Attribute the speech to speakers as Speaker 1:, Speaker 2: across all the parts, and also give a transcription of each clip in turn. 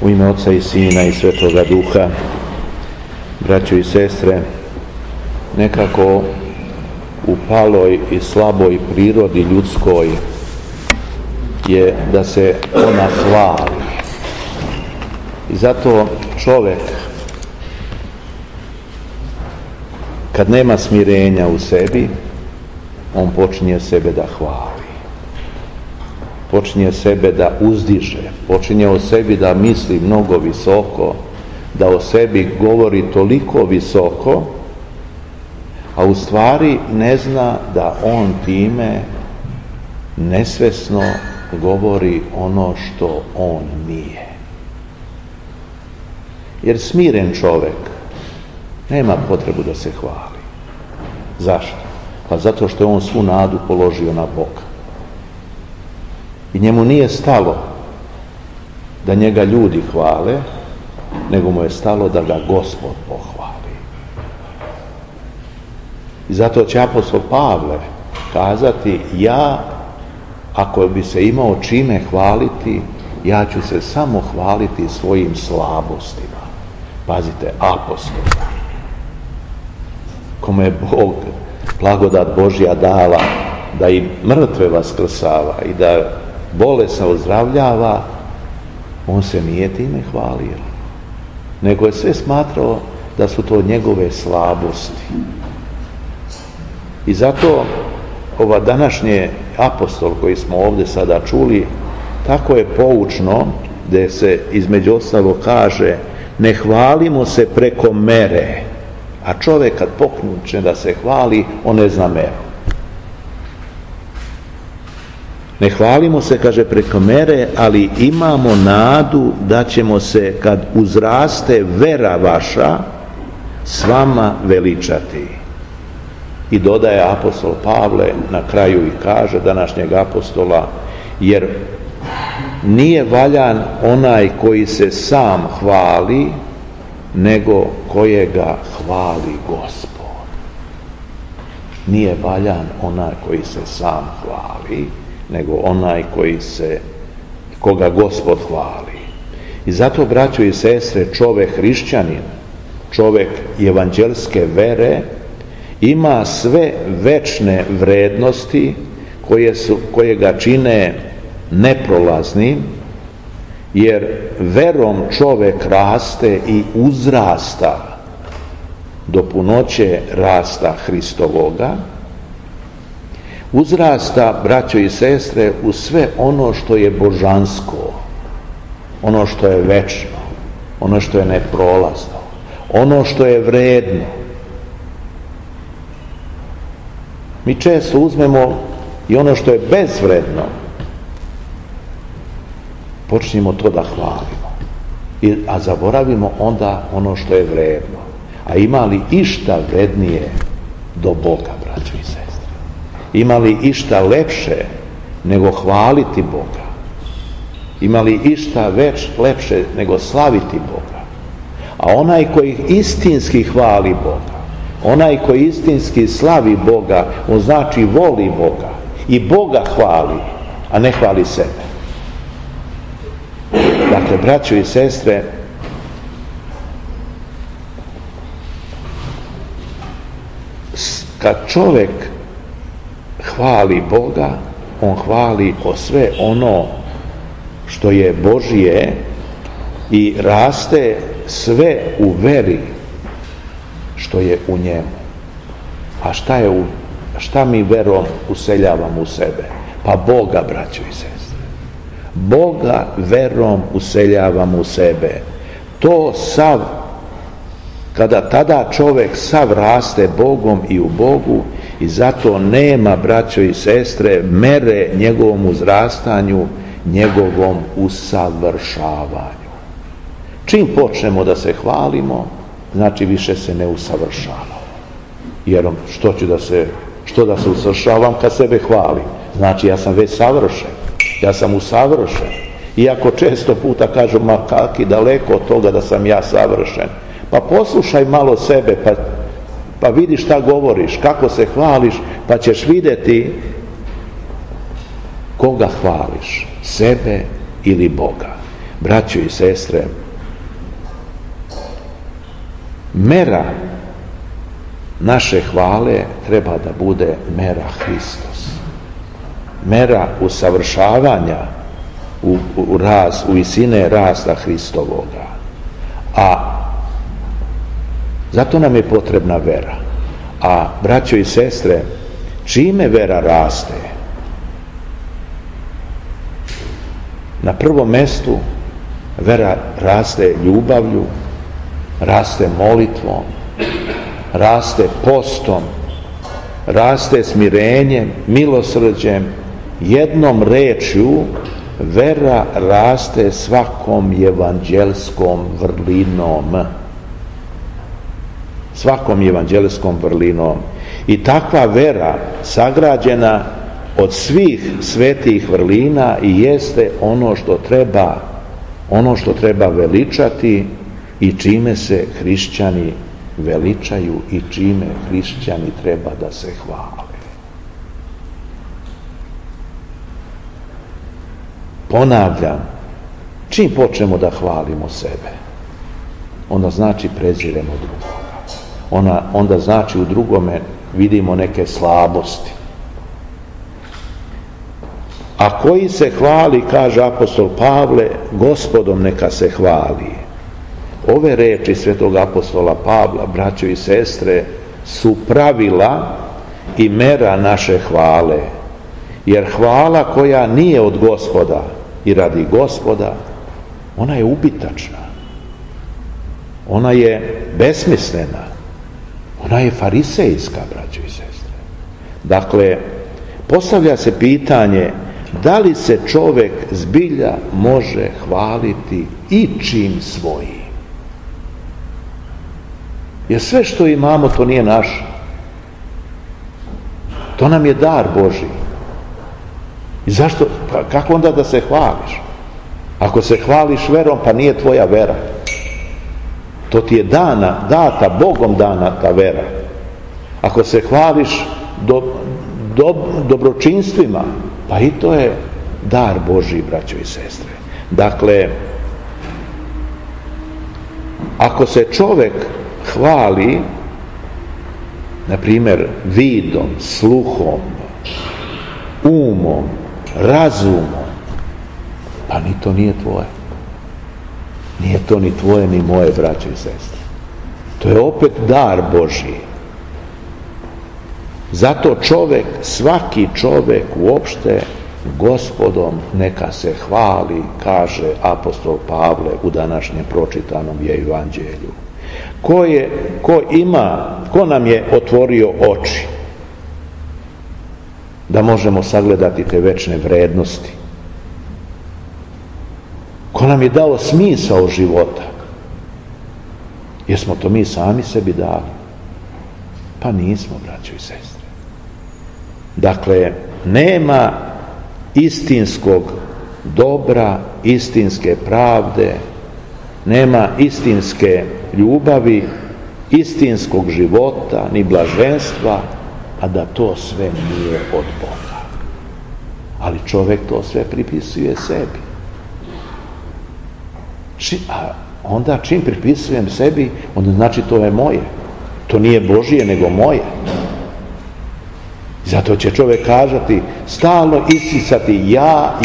Speaker 1: U ime Oca i Sina i Svetoga Duha, braćo i sestre, nekako u paloj i slaboj prirodi ljudskoj je da se ona hvali. I zato čovjek, kad nema smirenja u sebi, on počinje sebe da hvali. Počinje sebe da uzdiže, počinje o sebi da misli mnogo visoko, da o sebi govori toliko visoko, a u stvari ne zna da on time nesvesno govori ono što on nije. Jer smiren čovjek nema potrebu da se hvali. Zašto? Pa zato što je on svu nadu položio na Boga. I njemu nije stalo da njega ljudi hvale, nego mu je stalo da ga Gospod pohvali. I zato će apostol Pavle kazati: ja, ako bi se imao čime hvaliti, ja ću se samo hvaliti svojim slabostima. Pazite, apostol, kome je Bog, blagodat Božja dala da i mrtve vaskrsava i da bolesne ozdravljava, on se nije time hvalio, nego je sve smatrao da su to njegove slabosti. I zato ova današnje apostol koji smo ovdje sada čuli, tako je poučno, da se između ostalog kaže: ne hvalimo se preko mere. A čovjek kad pokreće da se hvali, on ne zna meru. Ne hvalimo se, kaže, preko mere, ali imamo nadu da ćemo se, kad uzraste vera vaša, s vama veličati. I dodaje apostol Pavle na kraju i kaže današnjeg apostola: jer nije valjan onaj koji se sam hvali, nego kojega hvali Gospod. Nije valjan onaj koji se sam hvali, nego onaj koga Gospod hvali. I zato, braćo i sestre, čovjek hrišćanin, čovjek evanđelske ima sve večne vrednosti koje ga čine neprolaznim, jer verom čovjek raste i uzrasta do punoće rasta Hristovoga, uzrasta, braćo i sestre, u sve ono što je božansko, ono što je večno, ono što je neprolazno, ono što je vredno. Mi često uzmemo i ono što je bezvredno, počnemo to da hvalimo, a zaboravimo onda ono što je vredno. A ima li išta vrednije do Boga, braćo i sestre? Ima li išta lepše nego hvaliti Boga? Ima li išta lepše nego slaviti Boga? A onaj koji istinski hvali Boga, onaj koji istinski slavi Boga, on znači voli Boga i Boga hvali, a ne hvali sebe. Dakle, braćo i sestre, kad čovjek hvali Boga, on hvali o sve ono što je Božje i raste sve u veri što je u njemu. A šta mi verom useljavamo u sebe? Pa Boga, braćo i sestre. Boga verom useljavamo u sebe. To sav, kada tada čovjek sav raste Bogom i u Bogu, i zato nema, braćo i sestre, mere njegovom uzrastanju, njegovom usavršavanju. Čim počnemo da se hvalimo, znači više se ne usavršavamo. Jer što da se usavršavam kad sebe hvalim? Znači ja sam već savršen, ja sam usavršen. Iako često puta kažu: ma kaki daleko od toga da sam ja savršen. Pa poslušaj malo sebe, pa vidi šta govoriš, kako se hvališ, pa ćeš vidjeti koga hvališ, sebe ili Boga. braćo i sestre, mera naše hvale treba da bude mera Hristos. Mera usavršavanja u visine rasta Hristovoga. A zato nam je potrebna vera. A braćo i sestre, čime vera raste? Na prvom mestu vera raste ljubavlju, raste molitvom, raste postom, raste smirenjem, milosrđem, jednom rečju vera raste svakom evanđelskom vrlinom. Svakom evanđelskom vrlinom. I takva vera sagrađena od svih svetih vrlina i jeste ono što treba veličati i čime se hrišćani veličaju i čime hrišćani treba da se hvale. Ponavljam, čim počnemo da hvalimo sebe, onda znači preziremo drugoga. Onda znači u drugome vidimo neke slabosti. A koji se hvali, kaže apostol Pavle, Gospodom neka se hvali. Ove reči svetog apostola Pavla, braćo i sestre, su pravila i mera naše hvale. Jer hvala koja nije od Gospoda i radi Gospoda, ona je ubitačna. Ona je besmislena. Ona je farisejska, braćo i sestre. Dakle, postavlja se pitanje da li se čovjek zbilja može hvaliti ičim svojim. Jer sve što imamo to nije naše. To nam je dar Božji. I zašto? Kako onda da se hvališ? Ako se hvališ verom, pa nije tvoja vera. To ti je data, Bogom dana ta vera. Ako se hvališ dobročinstvima, pa i to je dar Božji, braćo i sestre. Dakle, ako se čovjek hvali, na primjer, vidom, sluhom, umom, razumom, pa ni to nije tvoje. Nije to ni tvoje, ni moje, braćo i sestre. To je opet dar Božji. Zato svaki čovjek uopšte Gospodom neka se hvali, kaže apostol Pavle u današnjem pročitanom evanđelju. Ko nam je otvorio oči da možemo sagledati te večne vrednosti? Ko nam je dao smisao života? Jesmo to mi sami sebi dali? Pa nismo, braćo i sestre. Dakle, nema istinskog dobra, istinske pravde, nema istinske ljubavi, istinskog života, ni blaženstva, a da to sve nije od Boga. Ali čovjek to sve pripisuje sebi. A onda čim pripisujem sebi, onda znači to je moje. To nije Božije, nego moje. Zato će čovjek kažati, stalno isisati ja.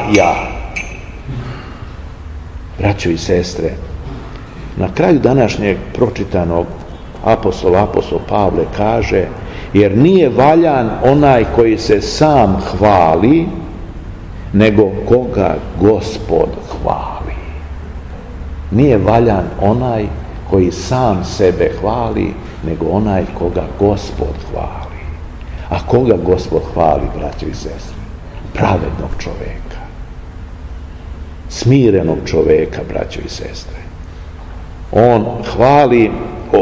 Speaker 1: Braćo i sestre, na kraju današnjeg pročitanog apostol Pavle kaže, jer nije valjan onaj koji se sam hvali, nego koga Gospod hvali. Nije valjan onaj koji sam sebe hvali, nego onaj koga Gospod hvali. A koga Gospod hvali, braćo i sestre? Pravednog čovjeka. Smirenog čovjeka, braćo i sestre. On hvali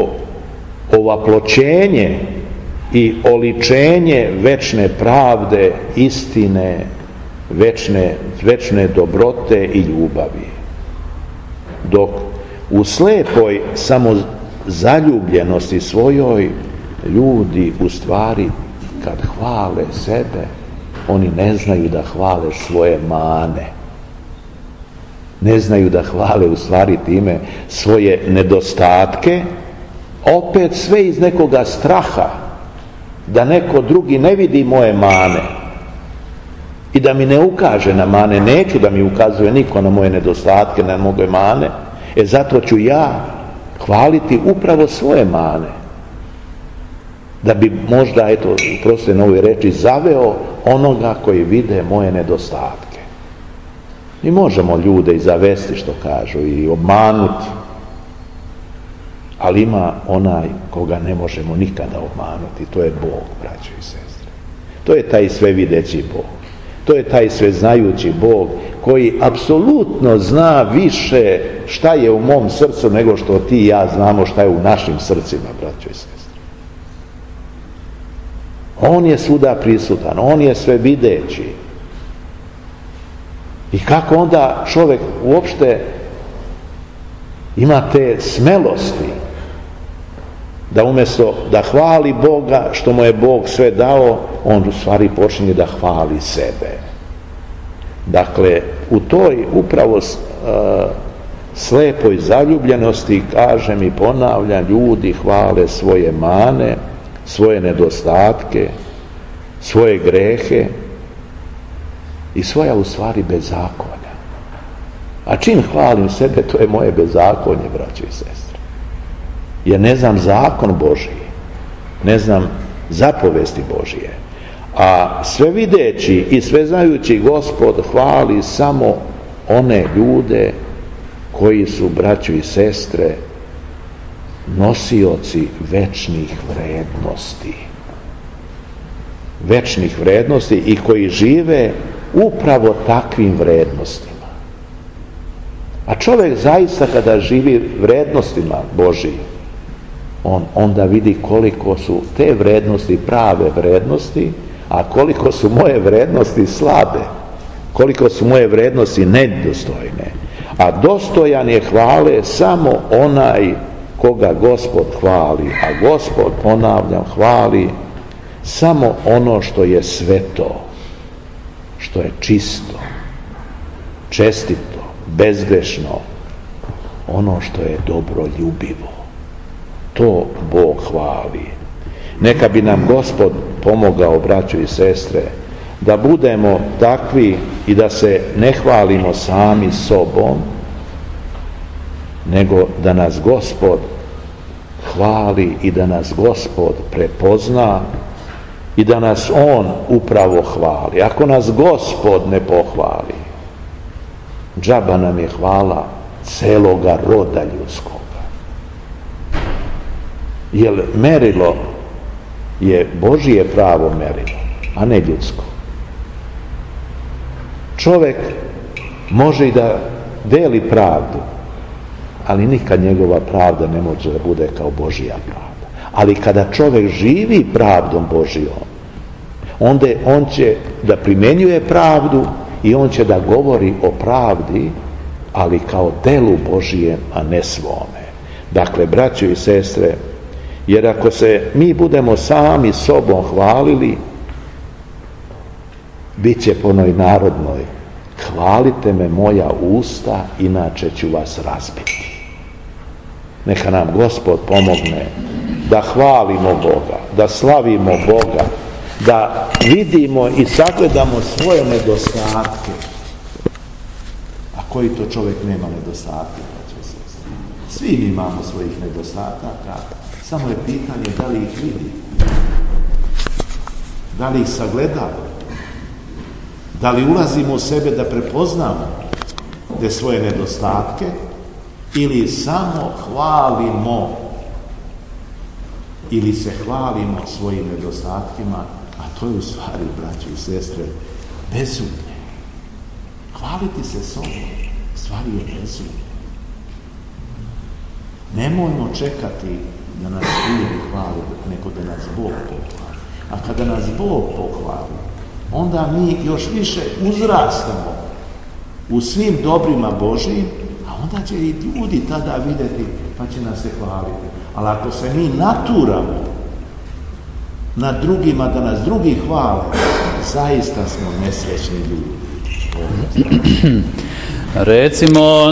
Speaker 1: ovaploćenje i oličenje večne pravde, istine, večne dobrote i ljubavi. Dok u slepoj samozaljubljenosti svojoj ljudi u stvari kad hvale sebe, oni ne znaju da hvale svoje mane. Ne znaju da hvale u stvari time svoje nedostatke, opet sve iz nekoga straha, da neko drugi ne vidi moje mane i da mi ne ukaže na mane. Neću da mi ukazuje niko na moje nedostatke, na moje mane, zato ću ja hvaliti upravo svoje mane, da bi možda, prosto na ovoj reči, zaveo onoga koji vide moje nedostatke. Mi možemo ljude i zavesti, što kažu, i obmanuti, ali ima onaj koga ne možemo nikada obmanuti, to je Bog, braćo i sestre. To je taj svevideći Bog. To je taj sveznajući Bog koji apsolutno zna više šta je u mom srcu nego što ti i ja znamo šta je u našim srcima, braćo i sestre. On je svuda prisutan, on je svevideći. I kako onda čovjek uopšte ima te smelosti da umjesto da hvali Boga što mu je Bog sve dao, on u stvari počinje da hvali sebe. Dakle, u toj upravo slepoj zaljubljenosti, kažem i ponavljam, ljudi hvale svoje mane, svoje nedostatke, svoje grehe i svoja u stvari bezakonja. A čim hvalim sebe, to je moje bezakonje, braćo i sestre. Jer ne znam zakon Božji, ne znam zapovesti Božije. A sve videći i sve znajući Gospod hvali samo one ljude koji su, braćo i sestre, nosioci večnih vrednosti. Večnih vrednosti i koji žive upravo takvim vrednostima. A čovjek zaista kada živi vrednostima Božijim, on onda vidi koliko su te vrednosti prave vrednosti, a koliko su moje vrednosti slabe, koliko su moje vrednosti nedostojne. A dostojan je hvale samo onaj koga Gospod hvali, a Gospod, ponavljam, hvali samo ono što je sveto, što je čisto, čestito, bezgrešno, ono što je dobroljubivo. To Bog hvali. Neka bi nam Gospod pomogao, braćo i sestre, da budemo takvi i da se ne hvalimo sami sobom, nego da nas Gospod hvali i da nas Gospod prepozna i da nas On upravo hvali. Ako nas Gospod ne pohvali, džaba nam je hvala celoga roda ljudskoga. Jer merilo je Božije pravo merilo, a ne ljudsko. Čovjek može i da deli pravdu, ali nikad njegova pravda ne može da bude kao Božija pravda. Ali kada čovjek živi pravdom Božijom, onda on će da primjenjuje pravdu i on će da govori o pravdi, ali kao delu Božijem, a ne svome. Dakle, braćo i sestre, jer ako se mi budemo sami sobom hvalili, bit će po onoj narodnoj: hvalite me moja usta, inače ću vas razbiti. Neka nam Gospod pomogne da hvalimo Boga, da slavimo Boga, da vidimo i sagledamo svoje nedostatke. A koji to čovjek nema nedostatke? Svi imamo svojih nedostataka, samo je pitanje da li ih vidi, da li ih sagledamo, da li ulazimo u sebe da prepoznamo te svoje nedostatke ili samo hvalimo ili se hvalimo svojim nedostatkima, a to je u stvari, braćo i sestre, bezumlje. Hvaliti se sobom stvari je bezumlje. Nemojmo čekati da nas ljudi hvali, nego da nas Bog pohvali. A kada nas Bog pohvali, onda mi još više uzrastamo u svim dobrima Božijim, a onda će i ljudi tada vidjeti, pa će nas se hvaliti. Ali ako se mi naturamo na drugima, da nas drugi hvale, zaista smo nesrećni ljudi.
Speaker 2: Recimo